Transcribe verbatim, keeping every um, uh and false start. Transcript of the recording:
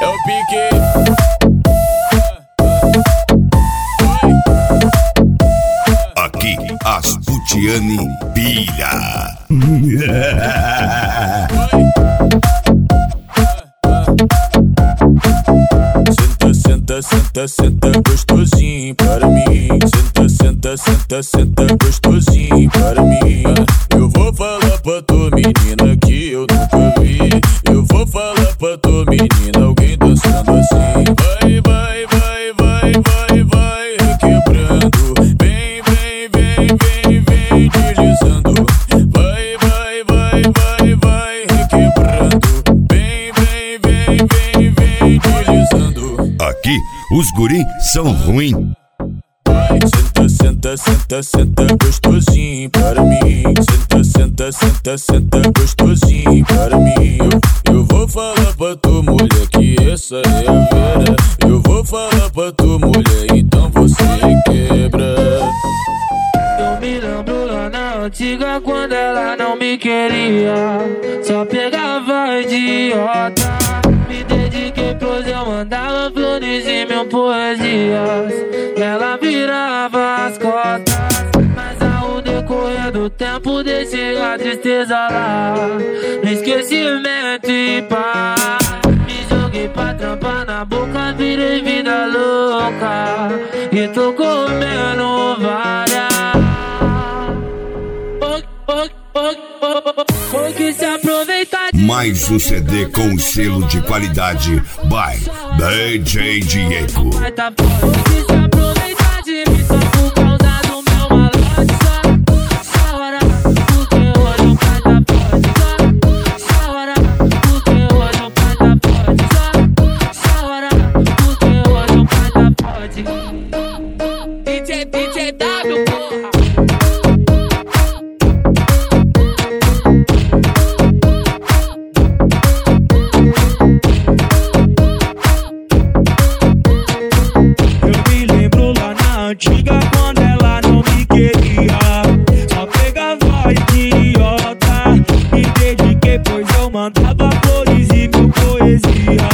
é o pique. Aqui, Astutiane pira. Senta, senta, senta gostosinho para mim. Senta, senta, senta, senta gostosinho para mim. Eu vou falar pra tua menina que eu nunca vi. Eu vou falar pra tua menina alguém dançando assim. Vai, vai, vai, vai, vai, vai requebrando. Vem, vem, vem, vem, vem deslizando. Vai, vai, vai, vai, vai requebrando. Vem, vem, vem, vem, vem deslizando. Aqui, os guri são ruins. Senta, senta, senta, senta gostosinho para mim. Senta, senta, senta, senta gostosinho para mim. Eu, eu vou falar pra tua mulher que essa é a vera. Eu vou falar pra tua mulher, então você quebra. Eu me lembro lá na antiga quando ela não me queria. Só pegava idiota. Me dediquei pros eu mandava flores e mil poesias. Ela virava as costas, mas ao decorrer do tempo deixei a tristeza lá. No esquecimento e pá. Me joguei pra trampar na boca, virei vida louca. E tô comendo várias. Porque se aproveitar de Mais um C D com selo de qualidade by D J Diego. vai tá forte. Se aproveitar de mim só por causa do meu malote. Só chora, porque hoje o pai tá forte. Só chora, porque hoje o pai tá forte. Só chora, porque hoje o pai tá forte. D J, D J W, porra. Antiga quando ela não me queria. Só pegava idiota. Me dediquei pois eu mandava flores e mil poesias.